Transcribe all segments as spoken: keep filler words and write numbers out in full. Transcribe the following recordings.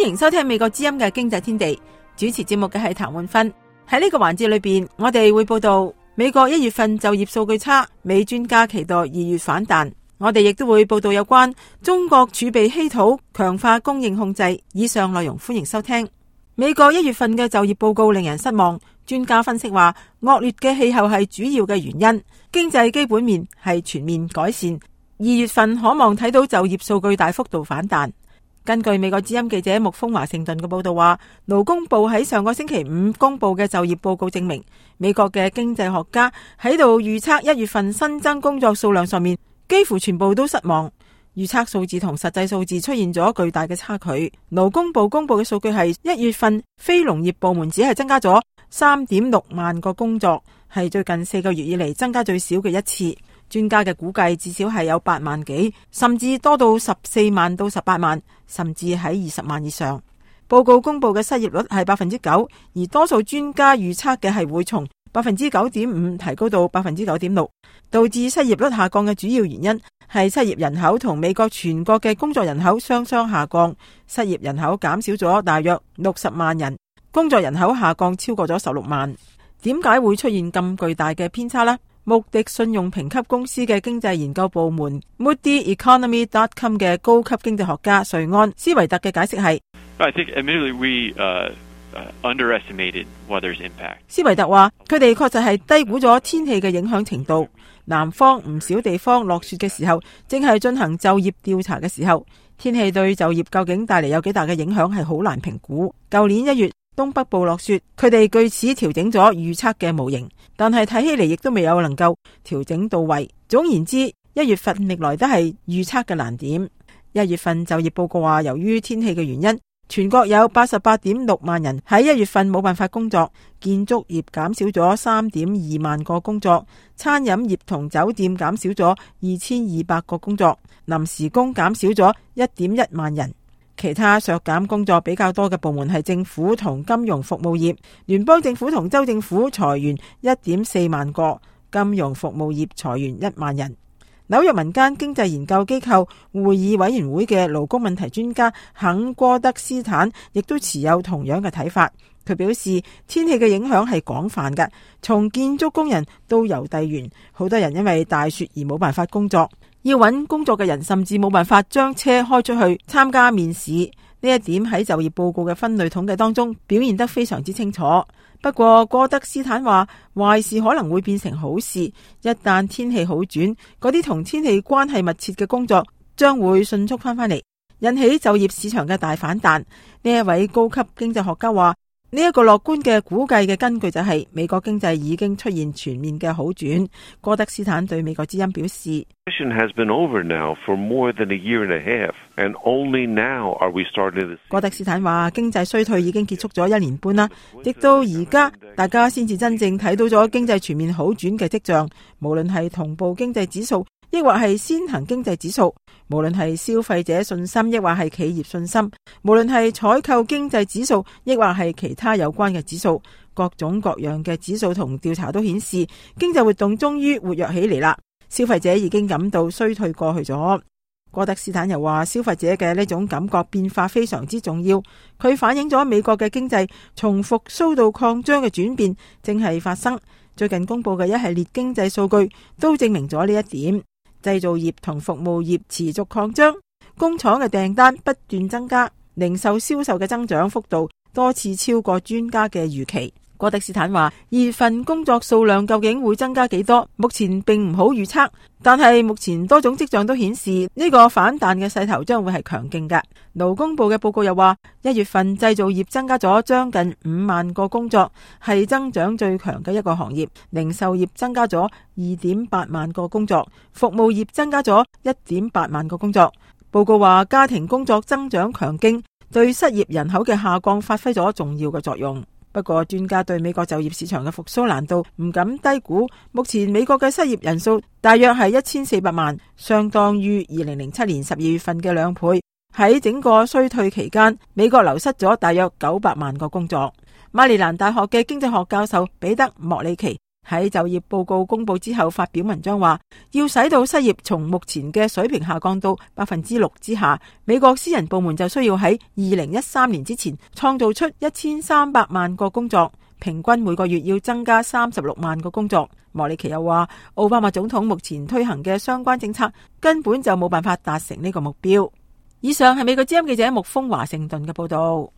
迎收聽美國之音嘅經濟天地，主持節目嘅係譚煥芬。喺呢個環節裏邊，我哋會報道美國一月份就業數據差，美專家期待二月反彈。我哋亦都會報道有關中國儲備稀土強化供應控制。以上內容歡迎收聽。美國一月份嘅就業報告令人失望，專家分析話惡劣嘅氣候係主要嘅原因，經濟基本面係全面改善。二月份可望睇到就業數據大幅度反彈。根據美國之音記者木峰華盛頓嘅報道話，勞工部喺上個星期五公布嘅就業報告證明，美國嘅經濟學家喺度預測一月份新增工作數量上面幾乎全部都失望，預測數字同實際數字出現咗巨大嘅差距。勞工部公布嘅數據係一月份非農業部門只係增加咗三點六萬個工作，係最近四個月以嚟增加最少嘅一次。專家嘅估計至少係有八萬幾，甚至多到十四萬到十八萬，甚至喺二十萬以上。報告公布嘅失業率係百分之九，而多數專家預測嘅係會從百分之九點五提高到百分之九點六。導致失業率下降嘅主要原因係失業人口同美國全國嘅工作人口雙雙下降，失業人口減少咗大約六十萬人，工作人口下降超過咗十六萬。點解會出現咁巨大嘅偏差呢？穆迪信用評級公司嘅經濟研究部門 Moody Economy dot com 嘅高級經濟學家瑞安斯維特嘅解釋係 I think admittedly we uh, underestimated weather's impact. 斯維特話佢哋確實係低估咗天氣嘅影響程度。南方唔少地方落雪嘅時候，正係進行就業調查嘅時候，天氣對就業究竟帶嚟有幾大嘅影響係好難評估。舊年一月東北部落雪，佢哋據此調整咗預測嘅模型，但係睇起嚟亦都未有能夠調整到位。總言之，一月份歷來都係預測嘅難點。一月份就業報告話，由於天氣嘅原因，全國有八十八點六萬人喺一月份冇辦法工作，建築業減少咗三點二萬個工作，餐飲業同酒店減少咗二千二百個工作，臨時工減少咗一點一萬人。其他削減工作比較多嘅部門係政府同金融服務業，聯邦政府同州政府裁員一點四萬個，金融服務業裁員一萬人。紐約民間經濟研究機構會議委員會嘅勞工問題專家肯戈德斯坦亦都持有同樣嘅睇法。佢表示，天氣嘅影響係廣泛嘅，從建築工人到郵遞員，好多人因為大雪而冇辦法工作，要揾工作嘅人甚至冇辦法將車開出去參加面試。呢一點喺就業報告嘅分類統計當中表現得非常之清楚。不過戈德斯坦話，壞事可能會變成好事，一旦天氣好轉，嗰啲同天氣關係密切嘅工作將會迅速翻返嚟，引起就業市場嘅大反彈。呢一位高級經濟學家話，呢一個樂觀嘅估計嘅根據就係美國經濟已經出現全面嘅好轉。戈德斯坦對美國之音表示，戈德斯坦話經濟衰退已經結束咗一年半啦，直到而家大家先至真正睇到咗經濟全面好轉嘅跡象，無論係同步經濟指數，抑或係先行經濟指數，無論係消費者信心，抑或係企業信心，無論係採購經濟指數，抑或係其他有關嘅指數，各種各樣嘅指數同調查都顯示經濟活動終於活躍起嚟啦。消費者已經感到衰退過去咗。戈德斯坦又話，消費者嘅呢種感覺變化非常之重要，佢反映咗美國嘅經濟從復甦到擴張嘅轉變正係發生。最近公布嘅一系列經濟數據都證明咗呢一點。製造業同服務業持續擴張，工廠嘅訂單不斷增加，零售銷售嘅增長幅度多次超過專家嘅預期。戈德斯坦話，二月份工作數量究竟會增加幾多，目前並唔好預測，但係目前多種跡象都顯示呢個反彈嘅勢頭將會係強勁嘅。勞工部嘅報告又話，一月份製造業增加咗將近五萬個工作，係增長最強嘅一個行業。零售業增加咗二點八萬個工作，服務業增加咗一點八萬個工作。報告話，家庭工作增長強勁，對失業人口嘅下降發揮咗重要嘅作用。不過專家對美國就業市場嘅復甦難度唔敢低估，目前美國嘅失業人數大約係一千四百萬，相當於二零零七年十二月份嘅兩倍。喺整個衰退期間，美國流失咗大約九百萬個工作。馬里蘭大學嘅經濟學教授彼得莫里奇喺就業報告公佈之後發表文章話，要使到失業從目前嘅水平下降到百分之六之下，美國私人部門就需要喺二零一三年之前創造出一千三百萬個工作，平均每個月要增加三十六萬個工作。莫里奇又話，奧巴馬總統目前推行嘅相關政策根本就冇辦法達成呢個目標。以上係美國之音記者木峰華盛頓嘅報道。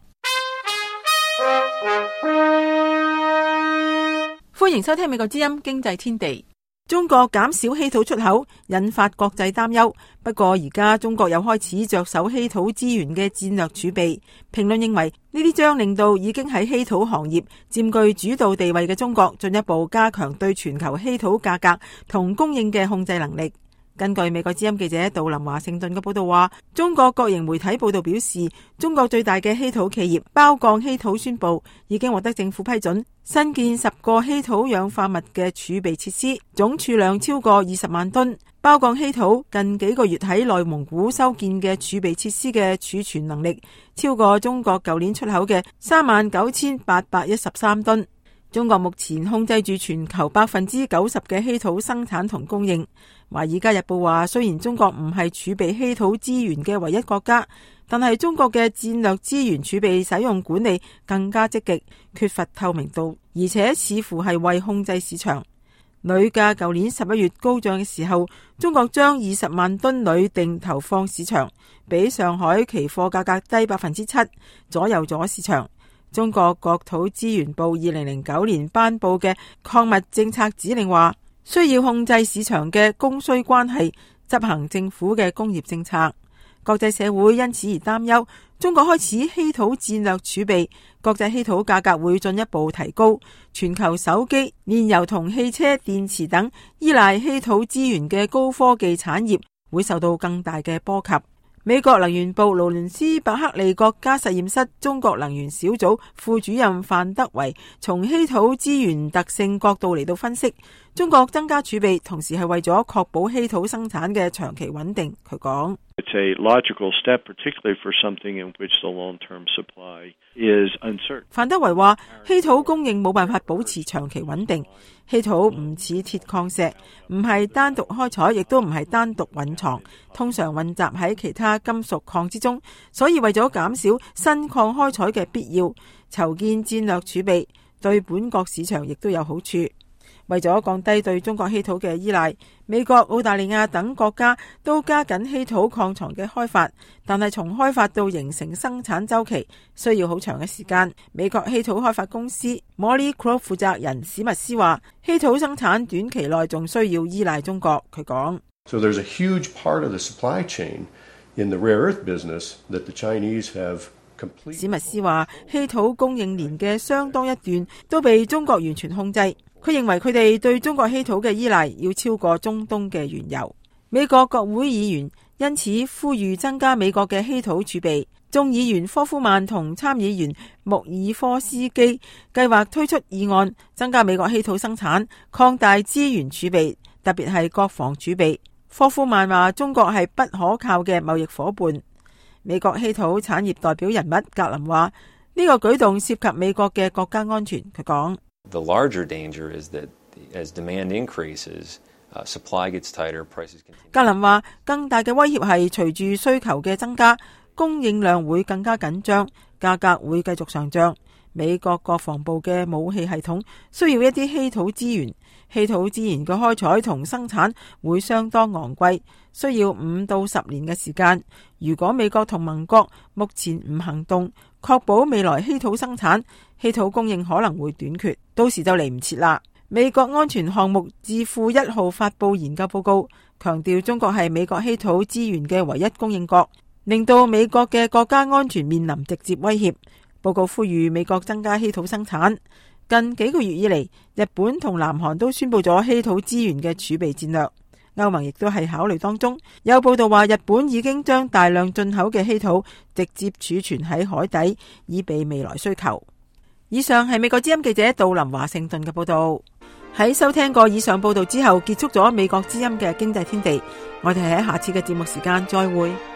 歡迎收聽美國之音經濟天地。中國減少稀土出口，引發國際擔憂。不過而家中國又開始着手稀土資源嘅戰略儲備。評論認為呢啲將令到已經喺稀土行業佔據主導地位嘅中國進一步加強對全球稀土價格同供應嘅控制能力。根據美國之音記者杜林華盛頓嘅報道話，中國國營媒體報道表示，中國最大嘅稀土企業包鋼稀土宣布已經獲得政府批准新建十個稀土氧化物嘅儲備設施，總儲量超過二十萬噸。包鋼稀土近幾個月喺內蒙古修建嘅儲備設施嘅儲存能力超過中國舊年出口嘅三萬九千八百一十三噸。中國目前控制住全球百分之九十嘅稀土生產同供應。華爾街日報話，雖然中國唔係儲備稀土資源嘅唯一國家，但係中國嘅戰略資源儲備使用管理更加積極，缺乏透明度，而且似乎係為控制市場。鋁價舊年十一月高漲嘅時候，中國將二十萬噸鋁定投放市場，比上海期貨價格低百分之七，左右咗市場。中國國土資源部二零零九年頒布嘅礦物政策指令話，需要控制市場嘅供需關係，執行政府嘅工業政策。國際社會因此而擔憂，中國開始稀土戰略儲備，國際稀土價格會進一步提高，全球手機、煉油同汽車電池等依賴稀土資源嘅高科技產業會受到更大嘅波及。美國能源部勞倫斯伯克利國家實驗室中國能源小組副主任范德維從稀土資源特性角度嚟到分析，中國增加儲備同時係為咗確保稀土生產嘅長期穩定。佢講 ，It's a logical step, particularly for something in which the long-term supply is uncertain. 范德維話，稀土供應冇辦法保持長期穩定。稀土唔似鐵礦石，唔係單獨開採，亦都唔係單獨蘊藏，通常混雜喺其他金屬礦之中。所以為咗減少新礦開採嘅必要，籌建戰略儲備對本國市場亦都有好處。為咗降低對中國稀土嘅依賴，美國、澳大利亞等國家都加緊稀土礦藏嘅開發，但係從開發到形成生產週期需要好長嘅時間。美國稀土開發公司 Molycorp 負責人史密斯話，稀土生產短期內仲需要依賴中國。佢講 So there's a huge part of the supply chain in the rare earth business that the Chinese have completely. 史密斯話，稀土供應鏈嘅相當一段都被中國完全控制。佢認為佢哋對中國稀土嘅依賴要超過中東嘅原油。美國國會議員因此呼籲增加美國嘅稀土儲備。眾議員科夫曼同參議員穆爾科斯基計劃推出議案，增加美國稀土生產，擴大資源儲備，特別係國防儲備。科夫曼話中國係不可靠嘅貿易夥伴。美國稀土產業代表人物格林話，呢個舉動涉及美國嘅國家安全。佢講 The larger danger is that as demand increases, uh, supply gets tighter, prices continue. 格林話，更大嘅威脅係隨住需求嘅增加，供應量會更加緊張，價格會繼續上漲。美國國防部嘅武器系統需要一啲稀土資源，稀土資源嘅開採同生產會相當昂貴，需要五到十年嘅時間。如果美國同盟國目前唔行動，確保未來稀土生產，稀土供應可能會短缺，到時就嚟唔切啦。美國安全項目智庫一號發布研究報告，強調中國係美國稀土資源嘅唯一供應國，令到美國嘅國家安全面臨直接威脅。報告呼籲美國增加稀土生產。近幾個月以嚟，日本同南韓都宣布咗稀土資源嘅儲備戰略，歐盟亦都係考慮當中。有報道話，日本已經將大量進口嘅稀土直接儲存喺海底，以備未來需求。以上係美國之音記者杜林華盛頓嘅報道。喺收聽過以上報道之後，結束咗美國之音嘅經濟天地。我哋喺下次嘅節目時間再會。